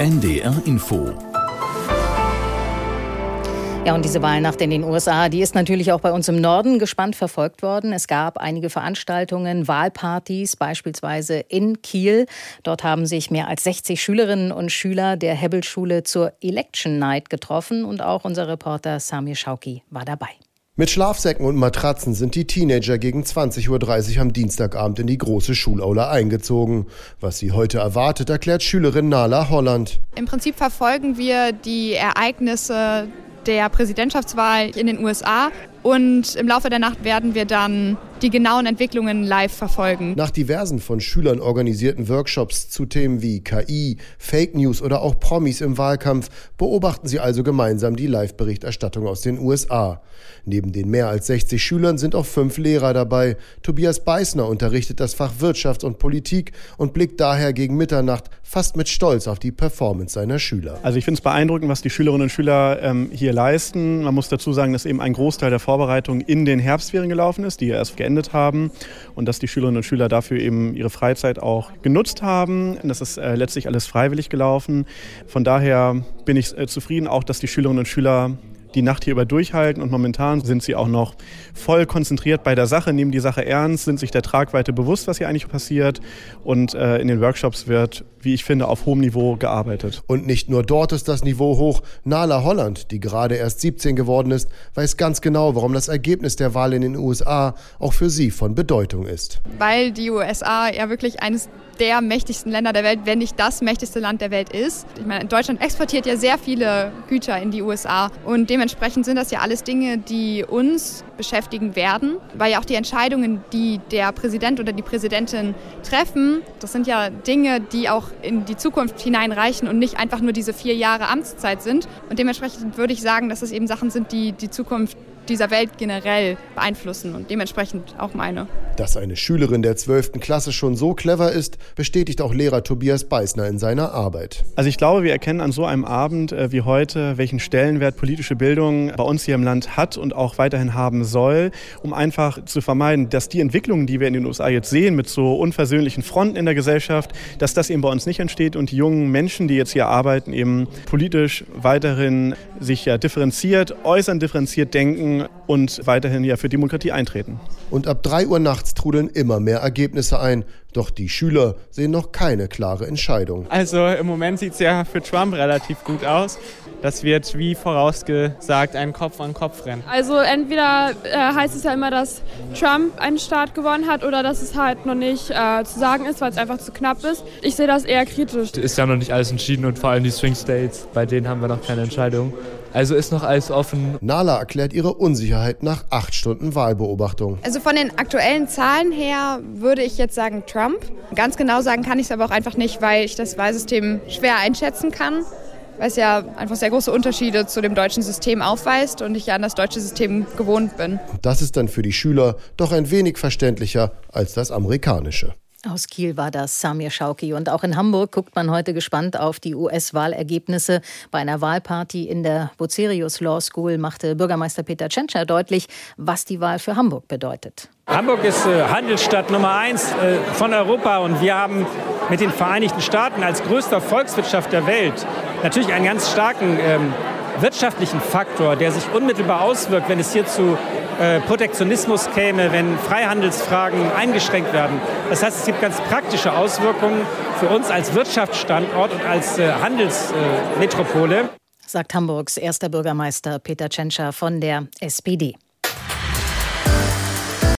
NDR Info. Ja, und diese Wahlnacht in den USA, die ist natürlich auch bei uns im Norden gespannt verfolgt worden. Es gab einige Veranstaltungen, Wahlpartys, beispielsweise in Kiel. Dort haben sich mehr als 60 Schülerinnen und Schüler der Hebbelschule zur Election Night getroffen. Und auch unser Reporter Samir Schauki war dabei. Mit Schlafsäcken und Matratzen sind die Teenager gegen 20:30 Uhr am Dienstagabend in die große Schulaula eingezogen. Was sie heute erwartet, erklärt Schülerin Nala Holland. Im Prinzip verfolgen wir die Ereignisse der Präsidentschaftswahl in den USA und im Laufe der Nacht werden wir dann die genauen Entwicklungen live verfolgen. Nach diversen von Schülern organisierten Workshops zu Themen wie KI, Fake News oder auch Promis im Wahlkampf beobachten sie also gemeinsam die Live-Berichterstattung aus den USA. Neben den mehr als 60 Schülern sind auch 5 Lehrer dabei. Tobias Beißner unterrichtet das Fach Wirtschaft und Politik und blickt daher gegen Mitternacht fast mit Stolz auf die Performance seiner Schüler. Also ich finde es beeindruckend, was die Schülerinnen und Schüler hier leisten. Man muss dazu sagen, dass eben ein Großteil der Vorbereitung in den Herbstferien gelaufen ist, die ja erst geendet haben, und dass die Schülerinnen und Schüler dafür eben ihre Freizeit auch genutzt haben. Das ist letztlich alles freiwillig gelaufen. Von daher bin ich zufrieden, auch dass die Schülerinnen und Schüler die Nacht hier über durchhalten, und momentan sind sie auch noch voll konzentriert bei der Sache, nehmen die Sache ernst, sind sich der Tragweite bewusst, was hier eigentlich passiert, und in den Workshops wird, wie ich finde, auf hohem Niveau gearbeitet. Und nicht nur dort ist das Niveau hoch. Nala Holland, die gerade erst 17 geworden ist, weiß ganz genau, warum das Ergebnis der Wahl in den USA auch für sie von Bedeutung ist. Weil die USA ja wirklich eines der mächtigsten Länder der Welt, wenn nicht das mächtigste Land der Welt ist. Ich meine, Deutschland exportiert ja sehr viele Güter in die USA und dementsprechend sind das ja alles Dinge, die uns beschäftigen werden, weil ja auch die Entscheidungen, die der Präsident oder die Präsidentin treffen, das sind ja Dinge, die auch in die Zukunft hineinreichen und nicht einfach nur diese 4 Jahre Amtszeit sind. Und dementsprechend würde ich sagen, dass es eben Sachen sind, die die Zukunft dieser Welt generell beeinflussen und dementsprechend auch meine. Dass eine Schülerin der 12. Klasse schon so clever ist, bestätigt auch Lehrer Tobias Beißner in seiner Arbeit. Also ich glaube, wir erkennen an so einem Abend wie heute, welchen Stellenwert politische Bildung bei uns hier im Land hat und auch weiterhin haben soll, um einfach zu vermeiden, dass die Entwicklungen, die wir in den USA jetzt sehen, mit so unversöhnlichen Fronten in der Gesellschaft, dass das eben bei uns nicht entsteht und die jungen Menschen, die jetzt hier arbeiten, eben politisch weiterhin sich ja differenziert, äußern differenziert denken und weiterhin ja für Demokratie eintreten. Und ab 3 Uhr nachts trudeln immer mehr Ergebnisse ein. Doch die Schüler sehen noch keine klare Entscheidung. Also im Moment sieht es ja für Trump relativ gut aus. Das wird, wie vorausgesagt, ein Kopf-an-Kopf-Rennen. Also entweder heißt es ja immer, dass Trump einen Staat gewonnen hat oder dass es halt noch nicht zu sagen ist, weil es einfach zu knapp ist. Ich sehe das eher kritisch. Ist ja noch nicht alles entschieden und vor allem die Swing States, bei denen haben wir noch keine Entscheidung. Also ist noch alles offen. Nala erklärt ihre Unsicherheit nach 8 Stunden Wahlbeobachtung. Also von den aktuellen Zahlen her würde ich jetzt sagen Trump. Ganz genau sagen kann ich es aber auch einfach nicht, weil ich das Wahlsystem schwer einschätzen kann, weil es ja einfach sehr große Unterschiede zu dem deutschen System aufweist und ich ja an das deutsche System gewohnt bin. Das ist dann für die Schüler doch ein wenig verständlicher als das amerikanische. Aus Kiel war das Samir Schauki. Und auch in Hamburg guckt man heute gespannt auf die US-Wahlergebnisse. Bei einer Wahlparty in der Bucerius Law School machte Bürgermeister Peter Tschentscher deutlich, was die Wahl für Hamburg bedeutet. Hamburg ist Handelsstadt Nummer 1 von Europa und wir haben mit den Vereinigten Staaten als größter Volkswirtschaft der Welt natürlich einen ganz starken wirtschaftlichen Faktor, der sich unmittelbar auswirkt, wenn es hier zu Protektionismus käme, wenn Freihandelsfragen eingeschränkt werden. Das heißt, es gibt ganz praktische Auswirkungen für uns als Wirtschaftsstandort und als Handelsmetropole. Sagt Hamburgs erster Bürgermeister Peter Tschentscher von der SPD.